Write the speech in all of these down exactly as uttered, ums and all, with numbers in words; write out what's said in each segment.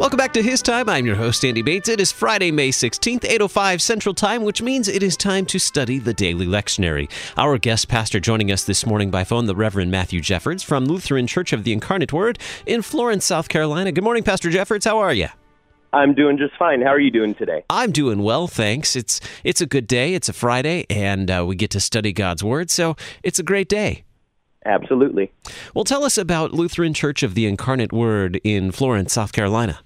Welcome back to His Time. I'm your host, Andy Bates. It is Friday, May sixteenth, eight oh five Central Time, which means it is time to study the Daily Lectionary. Our guest pastor joining us this morning by phone, the Reverend Matthew Jeffords from Lutheran Church of the Incarnate Word in Florence, South Carolina. Good morning, Pastor Jeffords. How are you? I'm doing just fine. How are you doing today? I'm doing well, thanks. It's it's a good day. It's a Friday, and uh, we get to study God's Word, so it's a great day. Absolutely. Well, tell us about Lutheran Church of the Incarnate Word in Florence, South Carolina.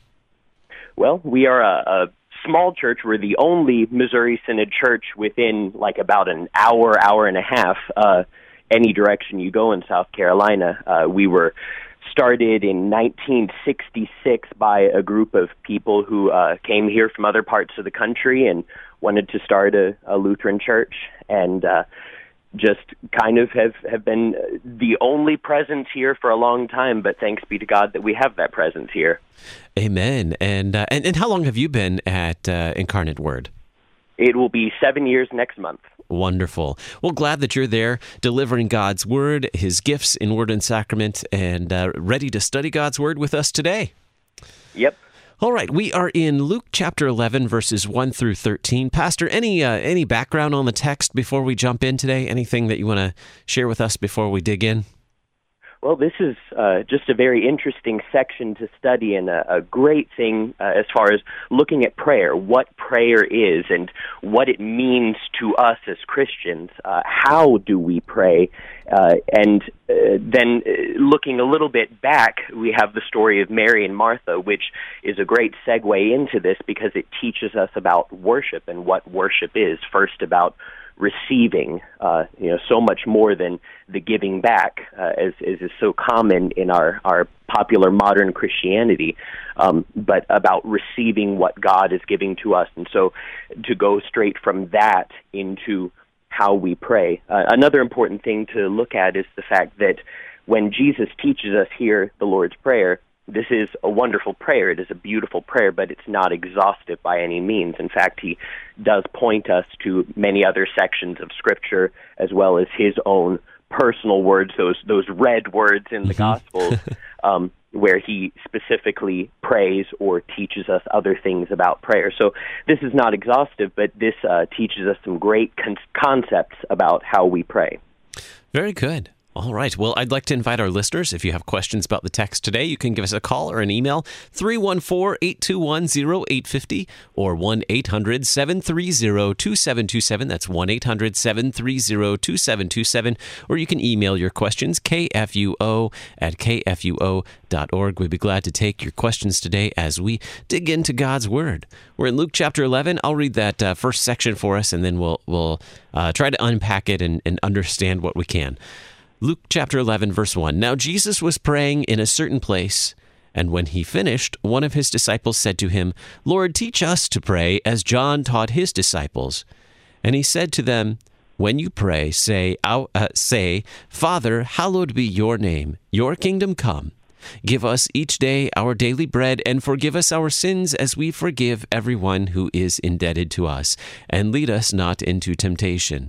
Well, we are a, a small church. We're the only Missouri Synod church within like about an hour, hour and a half, uh, any direction you go in South Carolina. Uh, we were started in nineteen sixty-six by a group of people who uh, came here from other parts of the country and wanted to start a, a Lutheran church, and uh, just kind of have, have been the only presence here for a long time, but thanks be to God that we have that presence here. Amen. And uh, and, and how long have you been at uh, Incarnate Word? It will be seven years next month. Wonderful. Well, glad that you're there delivering God's Word, His gifts in Word and Sacrament, and uh, ready to study God's Word with us today. Yep. All right, we are in Luke chapter eleven, verses one through thirteen. Pastor, any uh, any background on the text before we jump in today? Anything that you want to share with us before we dig in? Well, this is uh, just a very interesting section to study, and a, a great thing uh, as far as looking at prayer, what prayer is and what it means to us as Christians. Uh, how do we pray? Uh, and uh, then uh, looking a little bit back, we have the story of Mary and Martha, which is a great segue into this because it teaches us about worship and what worship is. First, about receiving, uh, you know, so much more than the giving back, uh, as, as is so common in our, our popular modern Christianity, um, but about receiving what God is giving to us. And so to go straight from that into how we pray. Uh, another important thing to look at is the fact that when Jesus teaches us here the Lord's Prayer, this is a wonderful prayer. It is a beautiful prayer, but it's not exhaustive by any means. In fact, he does point us to many other sections of Scripture, as well as his own personal words, those those red words in the Gospels, um, where he specifically prays or teaches us other things about prayer. So this is not exhaustive, but this uh, teaches us some great con- concepts about how we pray. Very good. All right. Well, I'd like to invite our listeners, if you have questions about the text today, you can give us a call or an email, three one four, eight two one, zero eight five zero or one eight hundred, seven three zero, two seven two seven. That's one eight hundred, seven three zero, two seven two seven. Or you can email your questions, k f u o at k f u o dot org. We'd be glad to take your questions today as we dig into God's Word. We're in Luke chapter eleven. I'll read that uh, first section for us, and then we'll, we'll uh, try to unpack it and, and understand what we can. Luke chapter eleven, verse one. Now Jesus was praying in a certain place, and when he finished, one of his disciples said to him, Lord, teach us to pray as John taught his disciples. And he said to them, when you pray, say, uh, say, Father, hallowed be your name, your kingdom come. Give us each day our daily bread, and forgive us our sins as we forgive everyone who is indebted to us. And lead us not into temptation.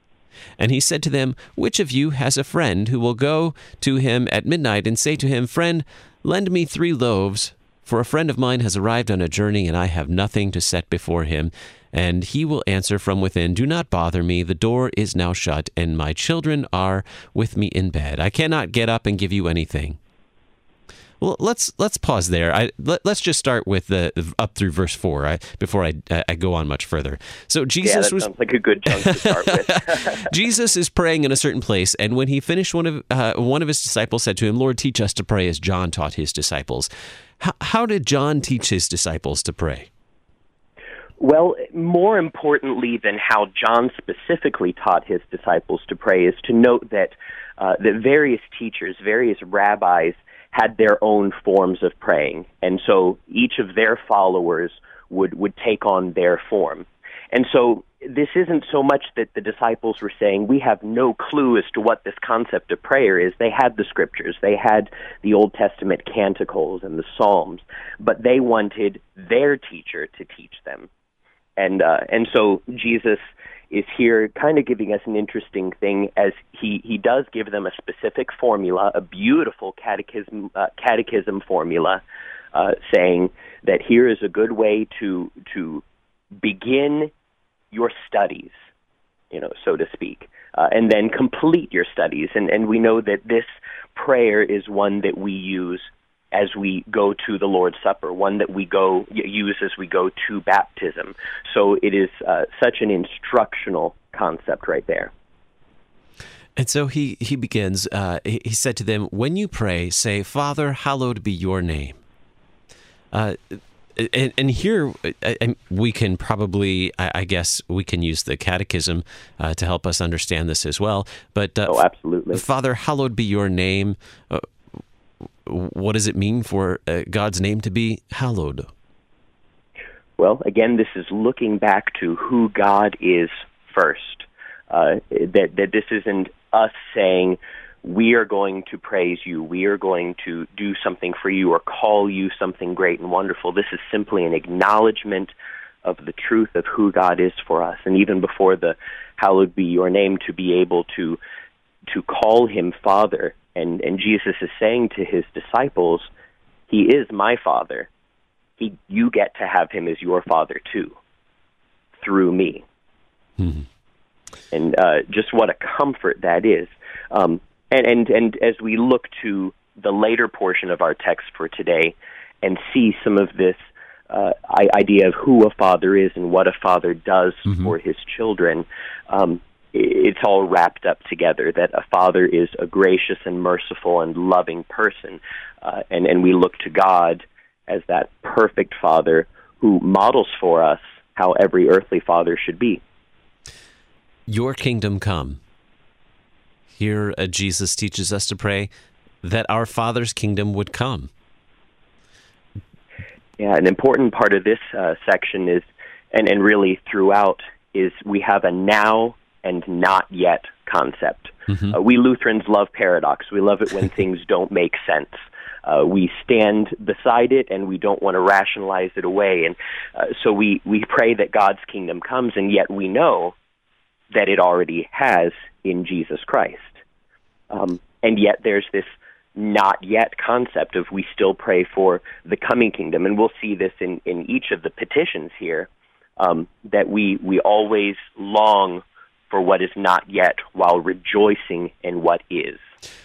And he said to them, which of you has a friend who will go to him at midnight and say to him, Friend, lend me three loaves, for a friend of mine has arrived on a journey, and I have nothing to set before him. And he will answer from within, Do not bother me, the door is now shut, and my children are with me in bed. I cannot get up and give you anything. Well, let's let's pause there. I, let, let's just start with the up through verse four I, before I, I go on much further. So Jesus yeah, that was sounds like a good chunk to start with. Jesus is praying in a certain place, and when he finished, one of uh, one of his disciples said to him, Lord, teach us to pray as John taught his disciples. How, how did John teach his disciples to pray? Well, more importantly than how John specifically taught his disciples to pray is to note that uh, that various teachers, various rabbis, had their own forms of praying. And so each of their followers would, would take on their form. And so this isn't so much that the disciples were saying, we have no clue as to what this concept of prayer is. They had the Scriptures. They had the Old Testament canticles and the Psalms, but they wanted their teacher to teach them. And uh, and so Jesus is here kind of giving us an interesting thing, as he, he does give them a specific formula, a beautiful catechism uh, catechism formula, uh, saying that here is a good way to to begin your studies, you know, so to speak, uh, and then complete your studies. And, and we know that this prayer is one that we use as we go to the Lord's Supper, one that we go use as we go to baptism. So it is uh, such an instructional concept right there. And so he, he begins, uh, he, he said to them, when you pray, say, Father, hallowed be your name. Uh, and, and here uh, we can probably, I, I guess, we can use the catechism uh, to help us understand this as well. But uh, oh, absolutely. Father, hallowed be your name. Uh, what does it mean for uh, God's name to be hallowed? Well, again, this is looking back to who God is first. Uh, that that this isn't us saying, we are going to praise you, we are going to do something for you or call you something great and wonderful. This is simply an acknowledgement of the truth of who God is for us. And even before the hallowed be your name, to be able to to call him Father. And, and Jesus is saying to his disciples, he is my Father. He, you get to have him as your Father too, through me. Mm-hmm. And uh, just what a comfort that is. Um, and, and, and as we look to the later portion of our text for today and see some of this uh, idea of who a father is and what a father does mm-hmm. for his children, um, it's all wrapped up together, that a father is a gracious and merciful and loving person. Uh, and, and we look to God as that perfect father who models for us how every earthly father should be. Your kingdom come. Here uh, Jesus teaches us to pray that our Father's kingdom would come. Yeah, an important part of this uh, section is, and, and really throughout, is we have a now and not yet concept. Mm-hmm. Uh, we Lutherans love paradox. We love it when things don't make sense. Uh, we stand beside it, and we don't want to rationalize it away. And uh, so we, we pray that God's kingdom comes, and yet we know that it already has in Jesus Christ. Um, and yet there's this not yet concept of we still pray for the coming kingdom. And we'll see this in, in each of the petitions here, um, that we, we always long for what is not yet while rejoicing in what is.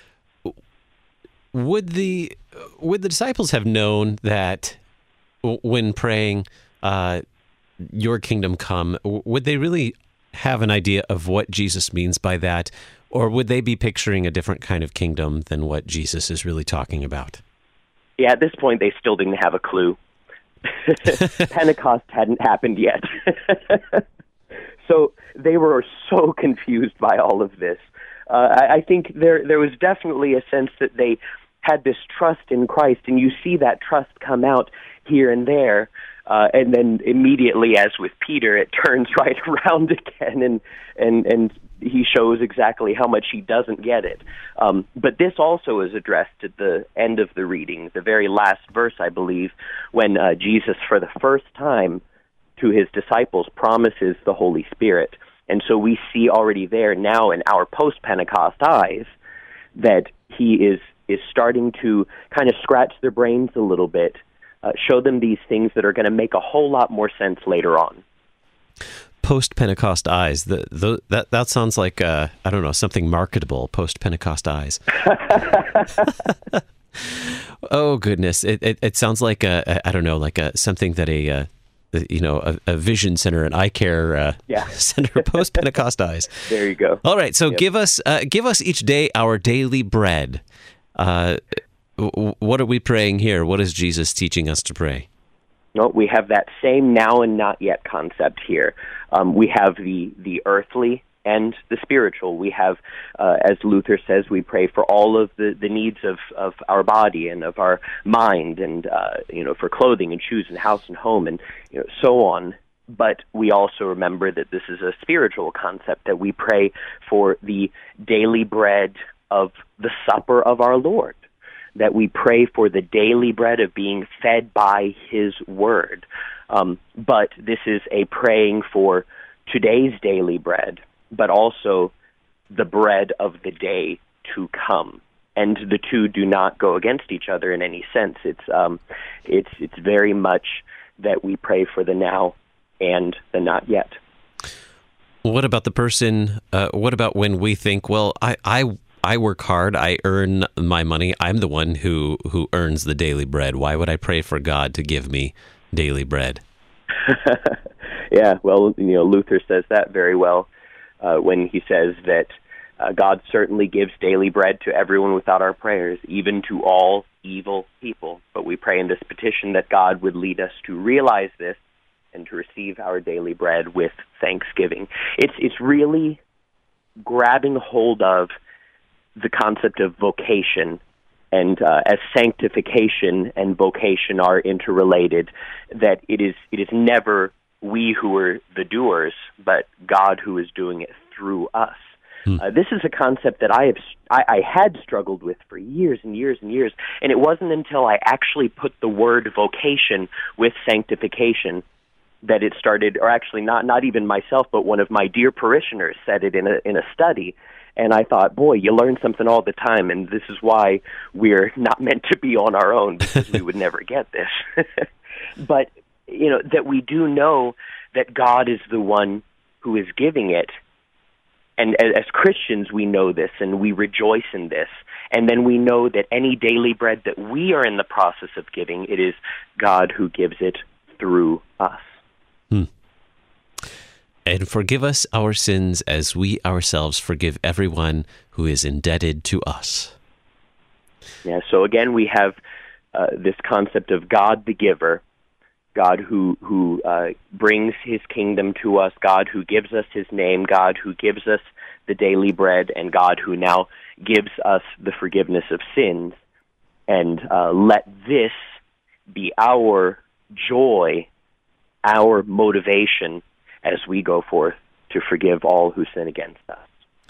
Would the would the disciples have known that when praying, uh, your kingdom come, would they really have an idea of what Jesus means by that, or would they be picturing a different kind of kingdom than what Jesus is really talking about? Yeah, at this point, they still didn't have a clue. Pentecost hadn't happened yet. So they were so confused by all of this. Uh, I, I think there there was definitely a sense that they had this trust in Christ, and you see that trust come out here and there. Uh, and then immediately, as with Peter, it turns right around again, and and and he shows exactly how much he doesn't get it. Um, but this also is addressed at the end of the reading, the very last verse, I believe, when uh, Jesus, for the first time, to his disciples, promises the Holy Spirit. And so we see already there now in our post-Pentecost eyes that he is is starting to kind of scratch their brains a little bit, Uh, show them these things that are going to make a whole lot more sense later on. Post-Pentecost eyes. The, the, that that sounds like, uh, I don't know, something marketable, post-Pentecost eyes. Oh, goodness. It, it it sounds like, a, I don't know, like a, something that a, uh, you know, a, a vision center, an eye care uh, yeah. center, post-Pentecost eyes. There you go. All right, so yep. give us uh, give us each day our daily bread. Uh What are we praying here? What is Jesus teaching us to pray? No, we have that same now and not yet concept here. Um, we have the, the earthly and the spiritual. We have, uh, as Luther says, we pray for all of the, the needs of, of our body and of our mind, and uh, you know, for clothing and shoes and house and home, and you know, so on. But we also remember that this is a spiritual concept, that we pray for the daily bread of the supper of our Lord, that we pray for the daily bread of being fed by his word. Um, but this is a praying for today's daily bread, but also the bread of the day to come. and the two do not go against each other in any sense. It's um, it's it's very much that we pray for the now and the not yet. What about the person? Uh, what about when we think, well, I, I I work hard, I earn my money, I'm the one who who earns the daily bread. Why would I pray for God to give me daily bread? Yeah, well, you know, Luther says that very well uh, when he says that uh, God certainly gives daily bread to everyone without our prayers, even to all evil people. But we pray in this petition that God would lead us to realize this and to receive our daily bread with thanksgiving. It's it's really grabbing hold of the concept of vocation, and uh, as sanctification and vocation are interrelated, that it is it is never we who are the doers, but God who is doing it through us. Hmm. Uh, this is a concept that I have I, I had struggled with for years and years and years, and it wasn't until I actually put the word vocation with sanctification that it started, or actually not not even myself, but one of my dear parishioners said it in a in a study. And I thought, boy, you learn something all the time, and this is why we're not meant to be on our own, because we would never get this. But, you know, that we do know that God is the one who is giving it. And as Christians, we know this, and we rejoice in this. And then we know that any daily bread that we are in the process of giving, it is God who gives it through us. Hmm. And forgive us our sins as we ourselves forgive everyone who is indebted to us. Yeah, so again, we have uh, this concept of God the giver, God who, who uh, brings his kingdom to us, God who gives us his name, God who gives us the daily bread, and God who now gives us the forgiveness of sins. And uh, let this be our joy, our motivation, as we go forth to forgive all who sin against us.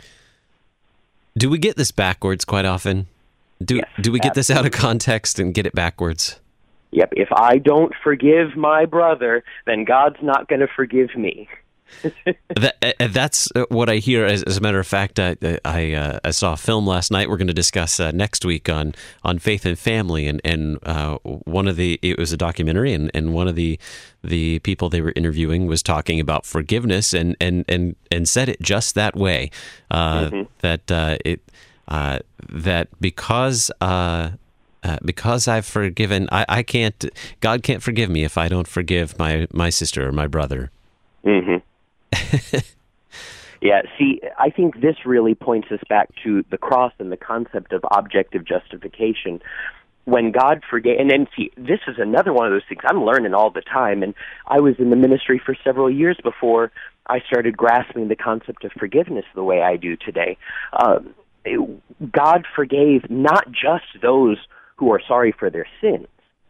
Do we get this backwards quite often? Do yes, do we get absolutely. this out of context and get it backwards? Yep. If I don't forgive my brother, then God's not going to forgive me. that, uh, that's what I hear. As, as a matter of fact, I I, uh, I saw a film last night. We're going to discuss uh, next week on, on faith and family, and and uh, one of the it was a documentary, and, and one of the the people they were interviewing was talking about forgiveness, and and and, and said it just that way. Uh, mm-hmm. That uh, it uh, that because. Uh, Uh, because I've forgiven, I, I can't. God can't forgive me if I don't forgive my, my sister or my brother. Mm-hmm. Yeah. See, I think this really points us back to the cross and the concept of objective justification. When God forgave, and then see, this is another one of those things I'm learning all the time. And I was in the ministry for several years before I started grasping the concept of forgiveness the way I do today. Um, it, God forgave not just those who are sorry for their sins.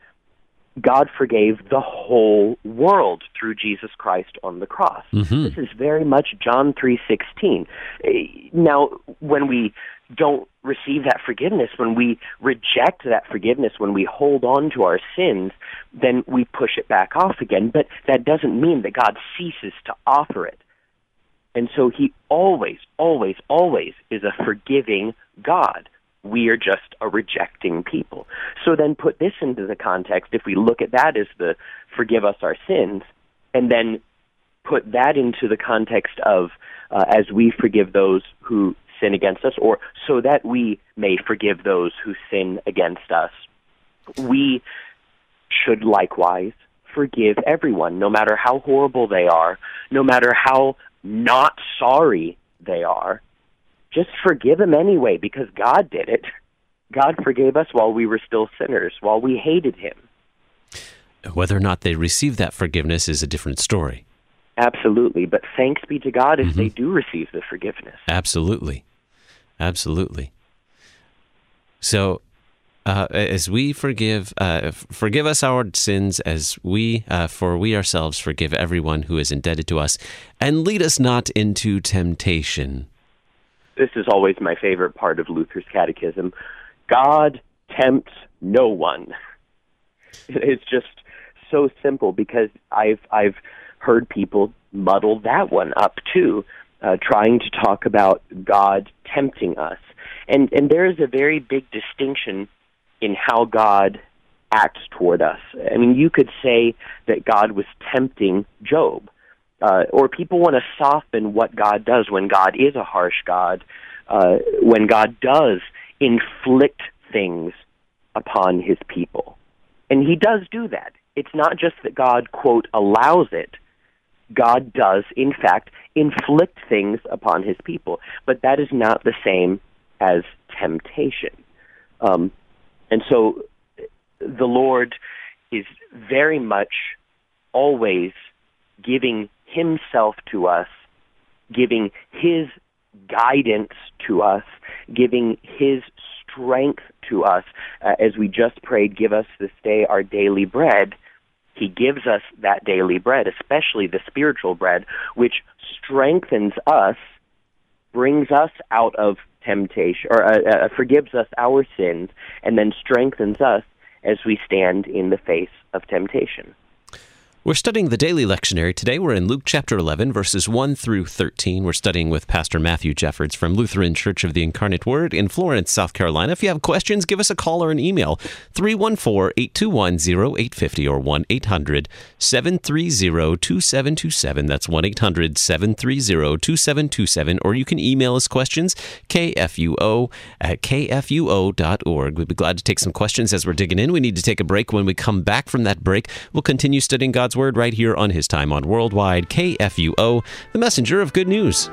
God forgave the whole world through Jesus Christ on the cross. Mm-hmm. This is very much John three sixteen. Now, when we don't receive that forgiveness, when we reject that forgiveness, when we hold on to our sins, then we push it back off again. But that doesn't mean that God ceases to offer it. And so he always, always, always is a forgiving God. We are just a rejecting people. So then put this into the context, if we look at that as the forgive us our sins, and then put that into the context of uh, as we forgive those who sin against us, or so that we may forgive those who sin against us, we should likewise forgive everyone, no matter how horrible they are, no matter how not sorry they are. Just forgive them anyway, because God did it. God forgave us while we were still sinners, while we hated him. Whether or not they receive that forgiveness is a different story. Absolutely, but thanks be to God if mm-hmm. they do receive the forgiveness. Absolutely. Absolutely. So, uh, as we forgive, uh, forgive us our sins as we, uh, for we ourselves forgive everyone who is indebted to us, and lead us not into temptation. This is always my favorite part of Luther's Catechism. God tempts no one. It's just so simple, because I've I've heard people muddle that one up too, uh, trying to talk about God tempting us. And and there is a very big distinction in how God acts toward us. I mean, you could say that God was tempting Job, uh, or people want to soften what God does when God is a harsh God, uh, when God does inflict things upon his people. And he does do that. It's not just that God, quote, allows it. God does, in fact, inflict things upon his people. But that is not the same as temptation. Um, and so the Lord is very much always giving himself to us, giving his guidance to us, giving his strength to us. Uh, as we just prayed, give us this day our daily bread. He gives us that daily bread, especially the spiritual bread, which strengthens us, brings us out of temptation, or uh, uh, forgives us our sins, and then strengthens us as we stand in the face of temptation. We're studying the daily lectionary. Today we're in Luke chapter eleven, verses one through thirteen. We're studying with Pastor Matthew Jeffords from Lutheran Church of the Incarnate Word in Florence, South Carolina. If you have questions, give us a call or an email, three one four, eight two one, zero eight five zero or one eight hundred, seven three zero, two seven two seven. That's one eight hundred, seven three zero, two seven two seven. Or you can email us questions, K F U O at K F U O dot org. We'd be glad to take some questions as we're digging in. We need to take a break. When we come back from that break, we'll continue studying God's Word right here on His Time on Worldwide, K F U O, the messenger of good news.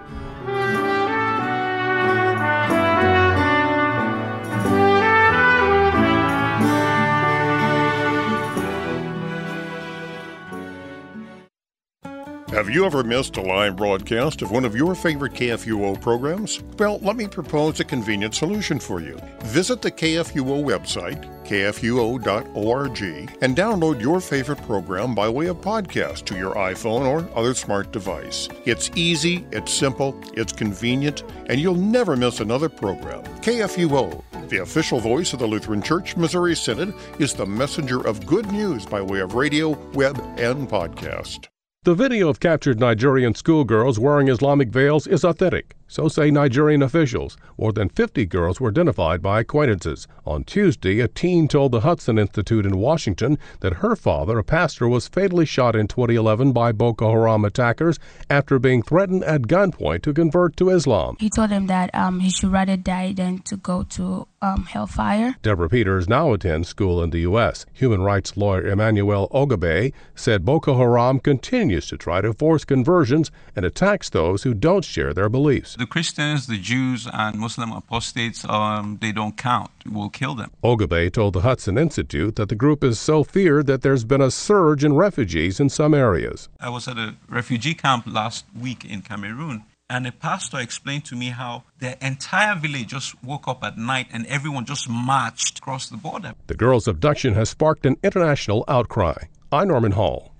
Have you ever missed a live broadcast of one of your favorite K F U O programs? Well, let me propose a convenient solution for you. Visit the K F U O website, K F U O dot org, and download your favorite program by way of podcast to your iPhone or other smart device. It's easy, it's simple, it's convenient, and you'll never miss another program. K F U O, the official voice of the Lutheran Church Missouri Synod, is the messenger of good news by way of radio, web, and podcast. The video of captured Nigerian schoolgirls wearing Islamic veils is authentic, so say Nigerian officials. More than fifty girls were identified by acquaintances. On Tuesday, a teen told the Hudson Institute in Washington that her father, a pastor, was fatally shot in twenty eleven by Boko Haram attackers after being threatened at gunpoint to convert to Islam. He told him that um, he should rather die than to go to um, hellfire. Deborah Peters now attends school in the U S Human rights lawyer Emmanuel Ogabe said Boko Haram continues to try to force conversions and attacks those who don't share their beliefs. The Christians, the Jews, and Muslim apostates, um, they don't count. We'll kill them. Ogabe told the Hudson Institute that the group is so feared that there's been a surge in refugees in some areas. I was at a refugee camp last week in Cameroon, and a pastor explained to me how the entire village just woke up at night and everyone just marched across the border. The girls' abduction has sparked an international outcry. I'm Norman Hall.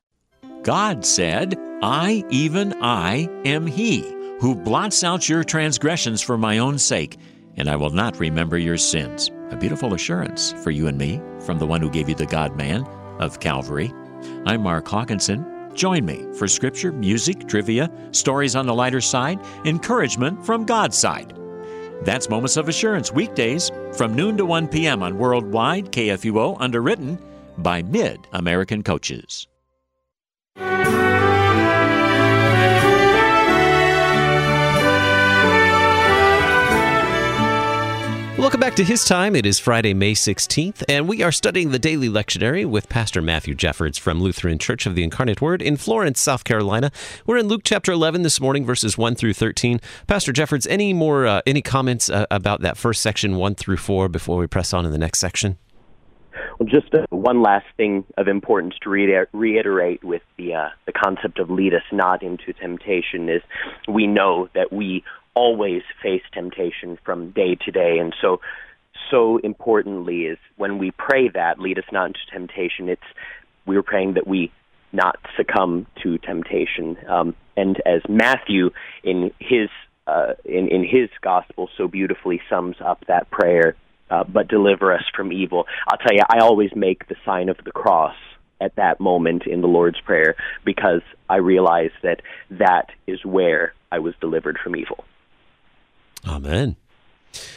God said, I, even I, am He, who blots out your transgressions for my own sake, and I will not remember your sins. A beautiful assurance for you and me from the one who gave you the God-man of Calvary. I'm Mark Hawkinson. Join me for scripture, music, trivia, stories on the lighter side, encouragement from God's side. That's Moments of Assurance, weekdays from noon to one p.m. on Worldwide K F U O, underwritten by Mid-American Coaches. Welcome back to His Time. It is Friday, May sixteenth, and we are studying the daily lectionary with Pastor Matthew Jeffords from Lutheran Church of the Incarnate Word in Florence, South Carolina. We're in Luke chapter eleven this morning, verses one through thirteen. Pastor Jeffords, any more uh, any comments uh, about that first section, one through four, before we press on in the next section? Well, just uh, one last thing of importance to re- reiterate with the uh, the concept of lead us not into temptation is we know that we always face temptation from day to day, and so so importantly is when we pray that lead us not into temptation, it's we're praying that we not succumb to temptation. Um, and as Matthew in his uh, in in his gospel so beautifully sums up that prayer, uh, but deliver us from evil. I'll tell you, I always make the sign of the cross at that moment in the Lord's Prayer because I realize that that is where I was delivered from evil. Amen.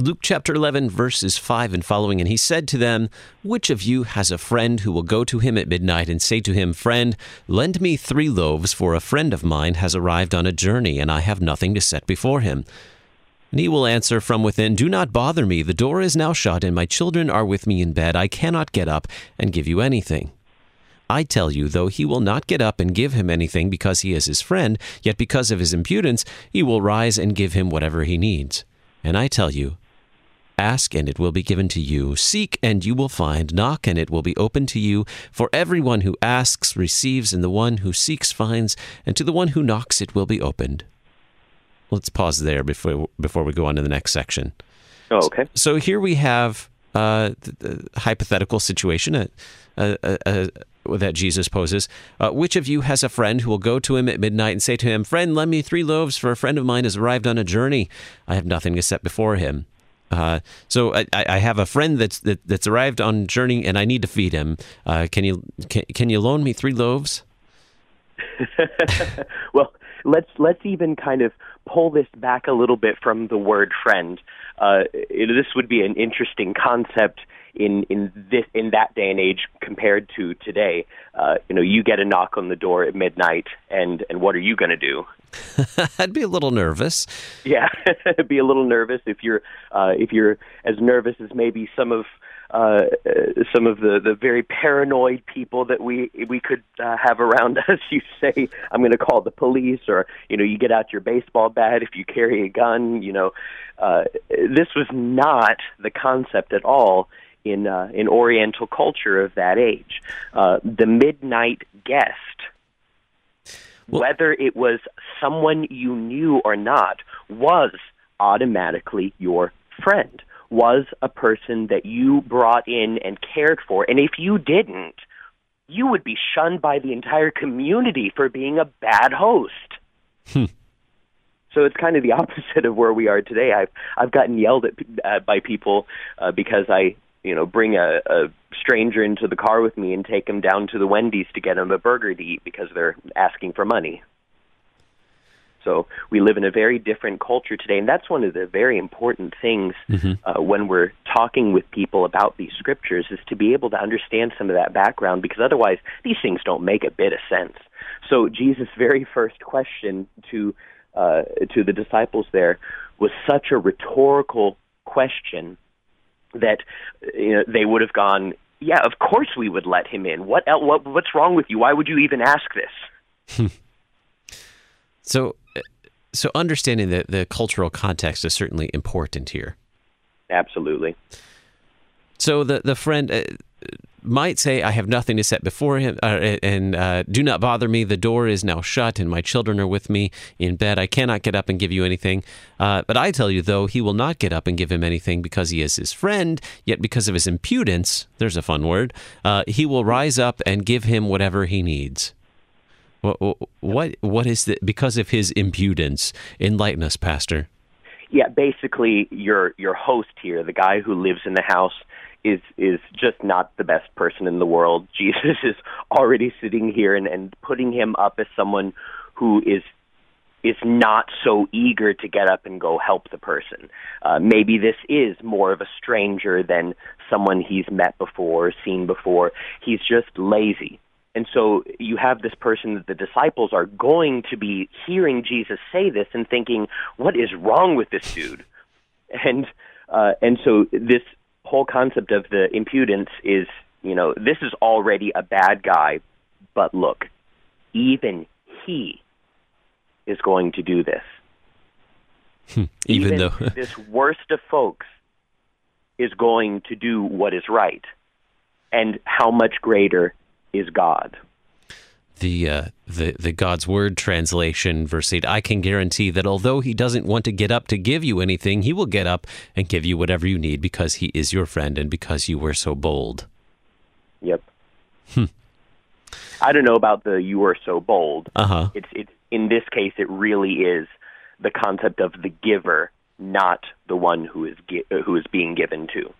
Luke chapter eleven, verses five and following, and he said to them, "Which of you has a friend who will go to him at midnight and say to him, 'Friend, lend me three loaves, for a friend of mine has arrived on a journey, and I have nothing to set before him?' And he will answer from within, 'Do not bother me. The door is now shut, and my children are with me in bed. I cannot get up and give you anything.' I tell you, though he will not get up and give him anything because he is his friend, yet because of his impudence, he will rise and give him whatever he needs. And I tell you, ask and it will be given to you. Seek and you will find. Knock and it will be opened to you. For everyone who asks receives, and the one who seeks finds, and to the one who knocks it will be opened." Let's pause there before before we go on to the next section. Oh, okay. So here we have uh, the, the hypothetical situation uh, uh, uh, uh, that Jesus poses. Uh, which of you has a friend who will go to him at midnight and say to him, "Friend, lend me three loaves, for a friend of mine has arrived on a journey. I have nothing to set before him." Uh, so I, I have a friend that's that, that's arrived on journey, and I need to feed him. Uh, can you can, can you loan me three loaves? Well, let's let's even kind of pull this back a little bit from the word friend. Uh, it, this would be an interesting concept in in this in that day and age compared to today. Uh, you know, you get a knock on the door at midnight, and and what are you going to do? I'd be a little nervous. Yeah, be a little nervous if you're uh, if you're as nervous as maybe some of uh, some of the, the very paranoid people that we we could uh, have around us. You say, "I'm going to call the police," or you know, you get out your baseball bat if you carry a gun. You know, uh, this was not the concept at all in uh, in Oriental culture of that age. Uh, the midnight guest. Well, whether it was someone you knew or not, was automatically your friend, was a person that you brought in and cared for. And if you didn't, you would be shunned by the entire community for being a bad host. Hmm. So it's kind of the opposite of where we are today. I've I've gotten yelled at uh, by people uh, because I you know bring a, a stranger into the car with me and take them down to the Wendy's to get them a burger to eat because they're asking for money. So we live in a very different culture today, and that's one of the very important things mm-hmm. uh, when we're talking with people about these scriptures, is to be able to understand some of that background, because otherwise these things don't make a bit of sense. So Jesus' very first question to uh, to the disciples there was such a rhetorical question that you know, they would have gone, "Yeah, of course we would let him in. What, what what's wrong with you? Why would you even ask this?" so, so understanding the the cultural context is certainly important here. Absolutely. So the the friend uh, might say, "I have nothing to set before him, uh, and uh, do not bother me. The door is now shut, and my children are with me in bed. I cannot get up and give you anything. Uh, but I tell you, though, he will not get up and give him anything because he is his friend, yet because of his impudence," there's a fun word, uh, "he will rise up and give him whatever he needs." What, what, what is the, because of his impudence? Enlighten us, Pastor. Yeah, basically, your your host here, the guy who lives in the house, is is just not the best person in the world. Jesus is already sitting here and, and putting him up as someone who is is not so eager to get up and go help the person. Uh, maybe this is more of a stranger than someone he's met before, seen before. He's just lazy. And so you have this person that the disciples are going to be hearing Jesus say this and thinking, what is wrong with this dude? And uh, and so this whole concept of the impudence is, you know, this is already a bad guy, but look, even he is going to do this. Hmm. Even, even though this worst of folks is going to do what is right. And how much greater is God? The, uh, the the God's Word translation, verse eight, "I can guarantee that although he doesn't want to get up to give you anything, he will get up and give you whatever you need because he is your friend and because you were so bold." Yep. Hmm. I don't know about the "you were so bold." Uh-huh. It's it's in this case, it really is the concept of the giver, not the one who is gi- who is being given to.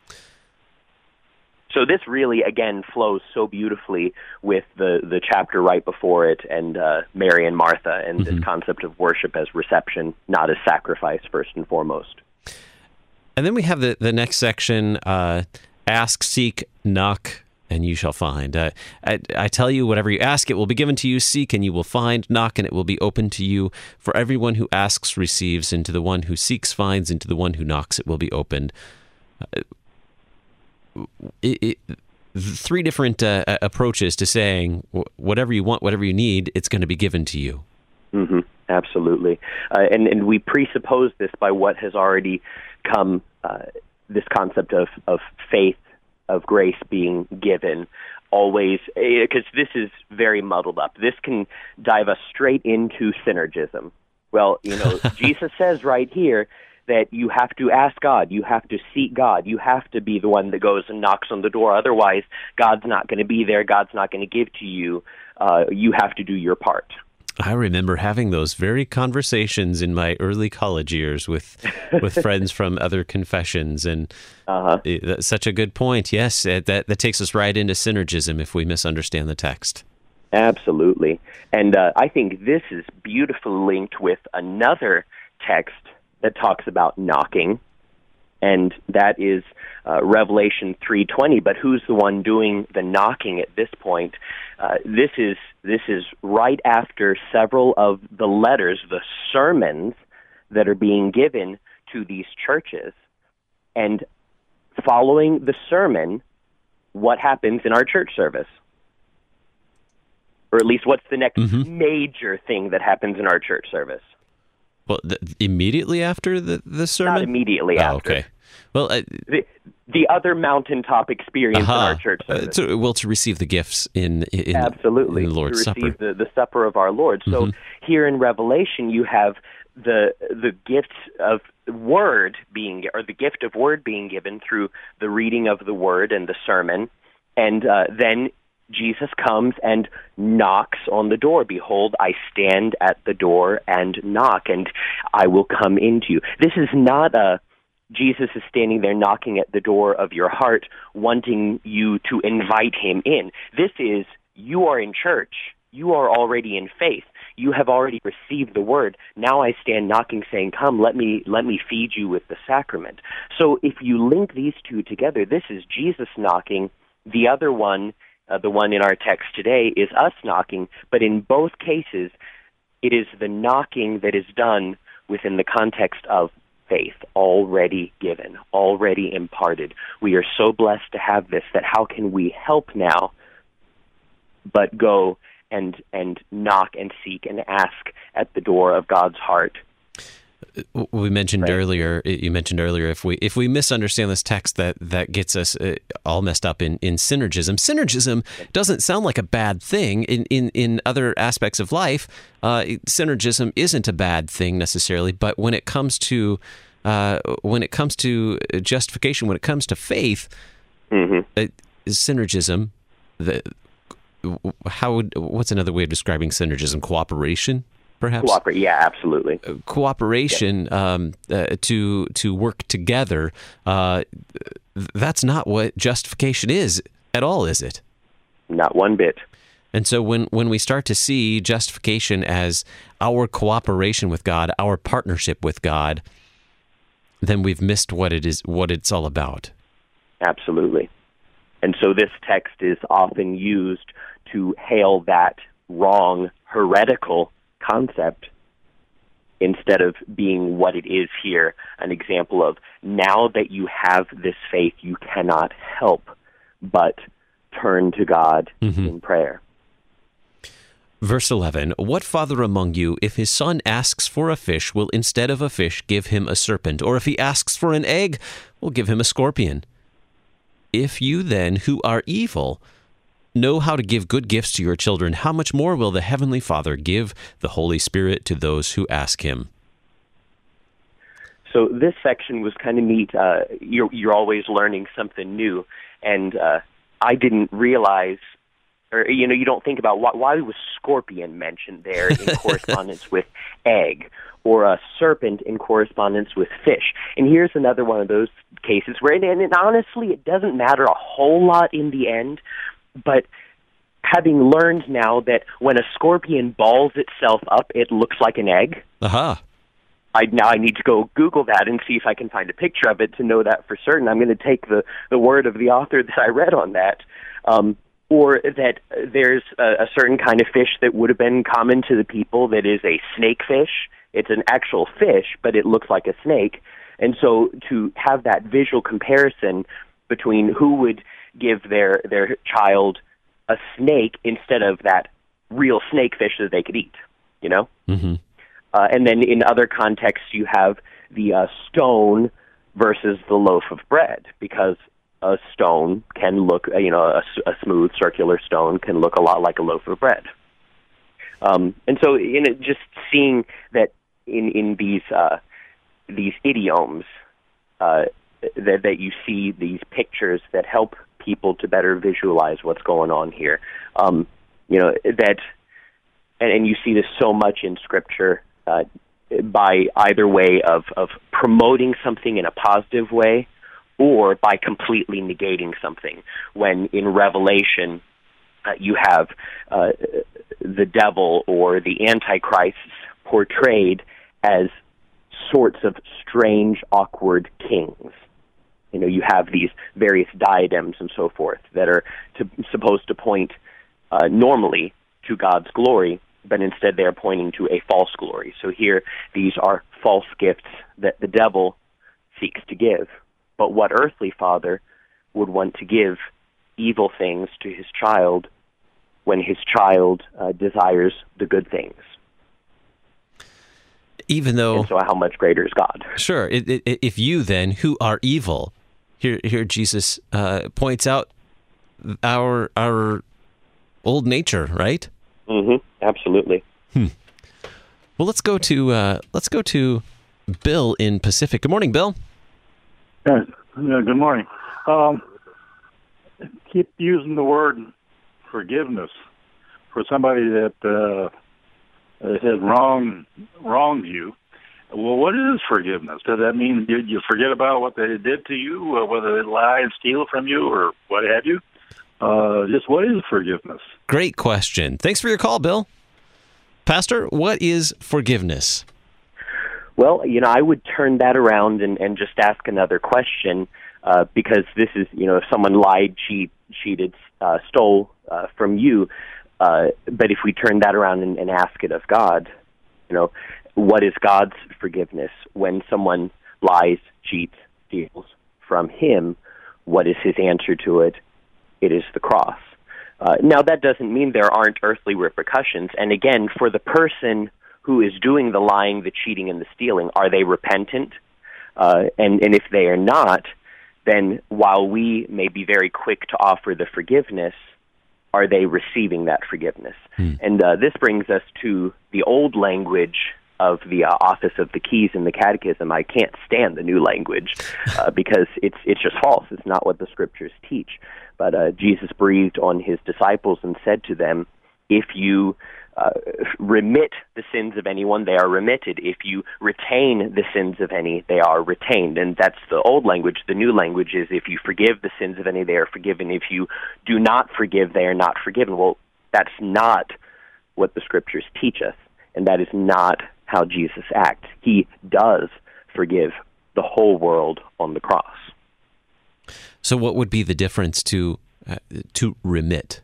So this really, again, flows so beautifully with the, the chapter right before it, and uh, Mary and Martha, and mm-hmm. this concept of worship as reception, not as sacrifice, first and foremost. And then we have the, the next section, uh, ask, seek, knock, and you shall find. Uh, I, I tell you, whatever you ask, it will be given to you. Seek, and you will find. Knock, and it will be open to you. For everyone who asks receives, and to the one who seeks finds, and to the one who knocks it will be opened. Uh, it, it, three different uh, approaches to saying whatever you want, whatever you need, it's going to be given to you. Mm-hmm. Absolutely. Uh, and, and we presuppose this by what has already come, uh, this concept of, of faith, of grace being given, always, because this is very muddled up. This can dive us straight into synergism. Well, you know, Jesus says right here that you have to ask God, you have to seek God, you have to be the one that goes and knocks on the door. Otherwise, God's not going to be there, God's not going to give to you. Uh, you have to do your part. I remember having those very conversations in my early college years with with friends from other confessions, and uh-huh. it, that's such a good point. Yes, that that takes us right into synergism if we misunderstand the text. Absolutely. And uh, I think this is beautifully linked with another text that talks about knocking, and that is uh, Revelation three twenty. But who's the one doing the knocking at this point? Uh, this is this is right after several of the letters, the sermons that are being given to these churches. And following the sermon, what happens in our church service? Or at least what's the next mm-hmm. major thing that happens in our church service? Well, the, immediately after the, the sermon? Not immediately oh, after. Okay. Well, uh, the, the other mountaintop experience uh-huh. in our church service. Uh, to, well, to receive the gifts in, in, Absolutely. in the Lord's to Supper. receive the, the supper of our Lord. So mm-hmm. here in Revelation, you have the the gift of word being, or the gift of word being given through the reading of the word and the sermon, and uh, then Jesus comes and knocks on the door. Behold, I stand at the door and knock, and I will come into you. This is not a Jesus is standing there knocking at the door of your heart, wanting you to invite him in. This is, you are in church. You are already in faith. You have already received the word. Now I stand knocking, saying, come, let me let me feed you with the sacrament. So if you link these two together, this is Jesus knocking. The other one, uh, the one in our text today, is us knocking. But in both cases, it is the knocking that is done within the context of faith, already given, already imparted. We are so blessed to have this that how can we help now but go and and knock and seek and ask at the door of God's heart. We mentioned right. earlier, you mentioned earlier, if we if we misunderstand this text, that, that gets us uh, all messed up in, in synergism. Synergism doesn't sound like a bad thing. In, in, in other aspects of life, uh, synergism isn't a bad thing necessarily, but when it comes to uh, when it comes to justification, when it comes to faith, mm-hmm. uh, synergism, the how would what's another way of describing synergism? Cooperation, perhaps. Cooperate, yeah, absolutely. Uh, cooperation yeah. Um, uh, to to work together. Uh, that's not what justification is at all, is it? Not one bit. And so when when we start to see justification as our cooperation with God, our partnership with God, then we've missed what it is, what it's all about. Absolutely. And so this text is often used to hail that wrong, heretical concept instead of being what it is here, an example of now that you have this faith, you cannot help but turn to God mm-hmm. in prayer. Verse eleven, what father among you, if his son asks for a fish, will instead of a fish give him a serpent? Or if he asks for an egg, will give him a scorpion? If you then, who are evil, know how to give good gifts to your children, how much more will the Heavenly Father give the Holy Spirit to those who ask him? So this section was kind of neat. Uh, you're, you're always learning something new. And uh, I didn't realize, or, you know, you don't think about why, why was scorpion mentioned there in correspondence with egg, or a serpent in correspondence with fish. And here's another one of those cases where, and, and honestly, it doesn't matter a whole lot in the end, but having learned now that when a scorpion balls itself up, it looks like an egg. Aha. Uh-huh. I now I need to go Google that and see if I can find a picture of it to know that for certain. I'm going to take the, the word of the author that I read on that. Um, or that there's a, a certain kind of fish that would have been common to the people that is a snakefish. It's an actual fish, but it looks like a snake. And so to have that visual comparison between who would give their, their child a snake instead of that real snakefish that they could eat, you know? Mm-hmm. Uh, and then in other contexts, you have the uh, stone versus the loaf of bread, because a stone can look, you know, a, a smooth circular stone can look a lot like a loaf of bread. Um, and so, in it, just seeing that in in these uh, these idioms, uh, that that you see these pictures that help people to better visualize what's going on here. Um, you know that, and, and you see this so much in Scripture. Uh, by either way of, of promoting something in a positive way or by completely negating something. When in Revelation uh, you have uh, the devil or the Antichrist portrayed as sorts of strange, awkward kings. You know, you have these various diadems and so forth that are to, supposed to point uh, normally to God's glory, but instead they are pointing to a false glory. So here, these are false gifts that the devil seeks to give. But what earthly father would want to give evil things to his child when his child uh, desires the good things? Even though... And so how much greater is God? Sure. It, it, if you then, who are evil, here here Jesus uh, points out our our old nature, right? Mm-hmm. Absolutely. Hmm. Well, let's go to uh, let's go to Bill in Pacific. Good morning, Bill. Yeah, yeah, good morning. Um, keep using the word forgiveness for somebody that uh, has wrong wronged you. Well, what is forgiveness? Does that mean you, you forget about what they did to you, or whether they lie and steal from you, or what have you? Uh, just what is forgiveness? Great question. Thanks for your call, Bill. Pastor, what is forgiveness? Well, you know, I would turn that around and, and just ask another question, uh, because this is, you know, if someone lied, cheat, cheated, uh, stole uh, from you, uh, but if we turn that around and, and ask it of God, you know, what is God's forgiveness? When someone lies, cheats, steals from him, what is his answer to it? It is the cross. Uh, now, that doesn't mean there aren't earthly repercussions. And again, for the person who is doing the lying, the cheating, and the stealing, are they repentant? Uh, and, and if they are not, then while we may be very quick to offer the forgiveness, are they receiving that forgiveness? Hmm. And uh, this brings us to the old language of the uh, Office of the Keys in the Catechism. I can't stand the new language uh, because it's it's just false. It's not what the Scriptures teach. But uh, Jesus breathed on his disciples and said to them, if you uh, remit the sins of anyone, they are remitted. If you retain the sins of any, they are retained. And that's the old language. The new language is, if you forgive the sins of any, they are forgiven. If you do not forgive, they are not forgiven. Well, that's not what the Scriptures teach us, and that is not how Jesus acts. He does forgive the whole world on the cross. So what would be the difference to uh, to remit?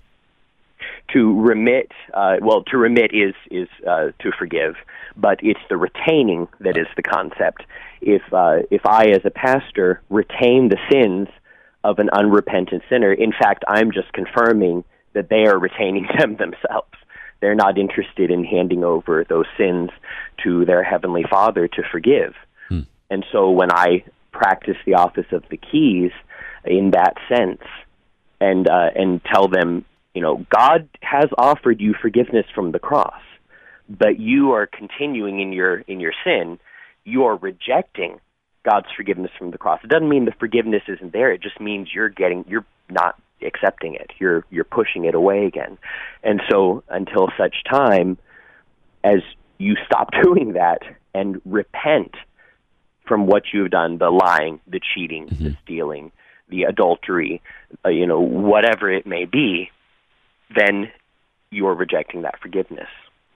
To remit, uh, well, to remit is is uh, to forgive, but it's the retaining that is the concept. If uh, if I, as a pastor, retain the sins of an unrepentant sinner, in fact, I'm just confirming that they are retaining them themselves. They're not interested in handing over those sins to their Heavenly Father to forgive. Hmm. And so when I practice the Office of the Keys in that sense, and uh, and tell them, you know, God has offered you forgiveness from the cross, but you are continuing in your in your sin. You are rejecting God's forgiveness from the cross. It doesn't mean the forgiveness isn't there. It just means you're getting you're not accepting it. You're you're pushing it away again. And so until such time as you stop doing that and repent from what you've done, the lying, the cheating, mm-hmm. the stealing, the adultery, uh, you know, whatever it may be, then you're rejecting that forgiveness.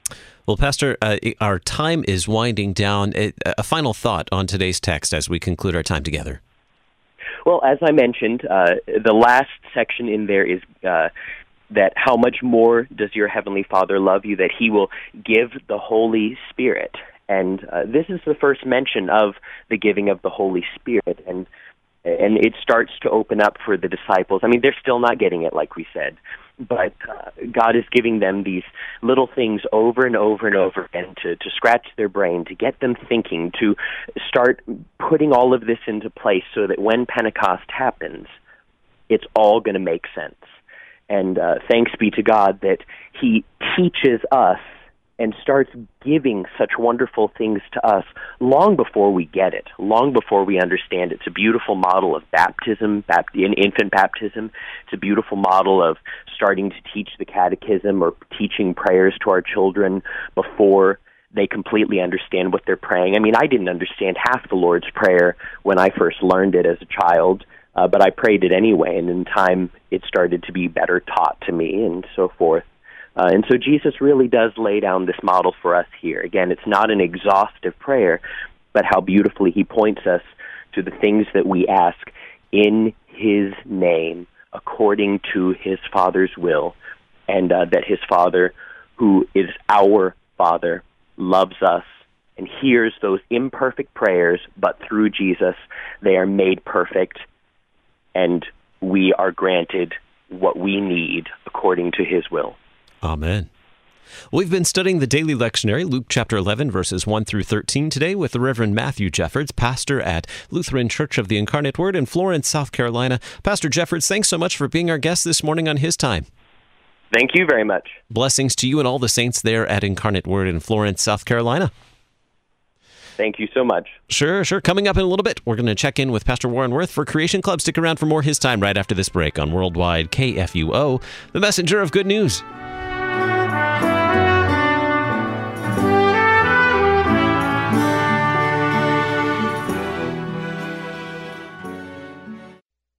Well, Pastor, uh, our time is winding down. A, a final thought on today's text as we conclude our time together. Well, as I mentioned, uh, the last section in there is uh, that how much more does your Heavenly Father love you, that He will give the Holy Spirit. And uh, this is the first mention of the giving of the Holy Spirit. And and it starts to open up for the disciples. I mean, they're still not getting it, like we said. But uh, God is giving them these little things over and over and over again to, to scratch their brain, to get them thinking, to start putting all of this into place so that when Pentecost happens, it's all going to make sense. And uh, thanks be to God that He teaches us and starts giving such wonderful things to us long before we get it, long before we understand it. It's a beautiful model of baptism, bapt- infant baptism. It's a beautiful model of starting to teach the catechism or teaching prayers to our children before they completely understand what they're praying. I mean, I didn't understand half the Lord's Prayer when I first learned it as a child, uh, but I prayed it anyway, and in time it started to be better taught to me and so forth. Uh, and so Jesus really does lay down this model for us here. Again, it's not an exhaustive prayer, but how beautifully He points us to the things that we ask in His name, according to His Father's will, and uh, that His Father, who is our Father, loves us and hears those imperfect prayers, but through Jesus, they are made perfect, and we are granted what we need according to His will. Amen. We've been studying the daily lectionary, Luke chapter eleven, verses one through thirteen, today with the Reverend Matthew Jeffords, pastor at Lutheran Church of the Incarnate Word in Florence, South Carolina. Pastor Jeffords, thanks so much for being our guest this morning on His Time. Thank you very much. Blessings to you and all the saints there at Incarnate Word in Florence, South Carolina. Thank you so much. Sure, sure. Coming up in a little bit, we're going to check in with Pastor Warren Wirth for Creation Club. Stick around for more His Time right after this break on Worldwide K F U O, the messenger of good news.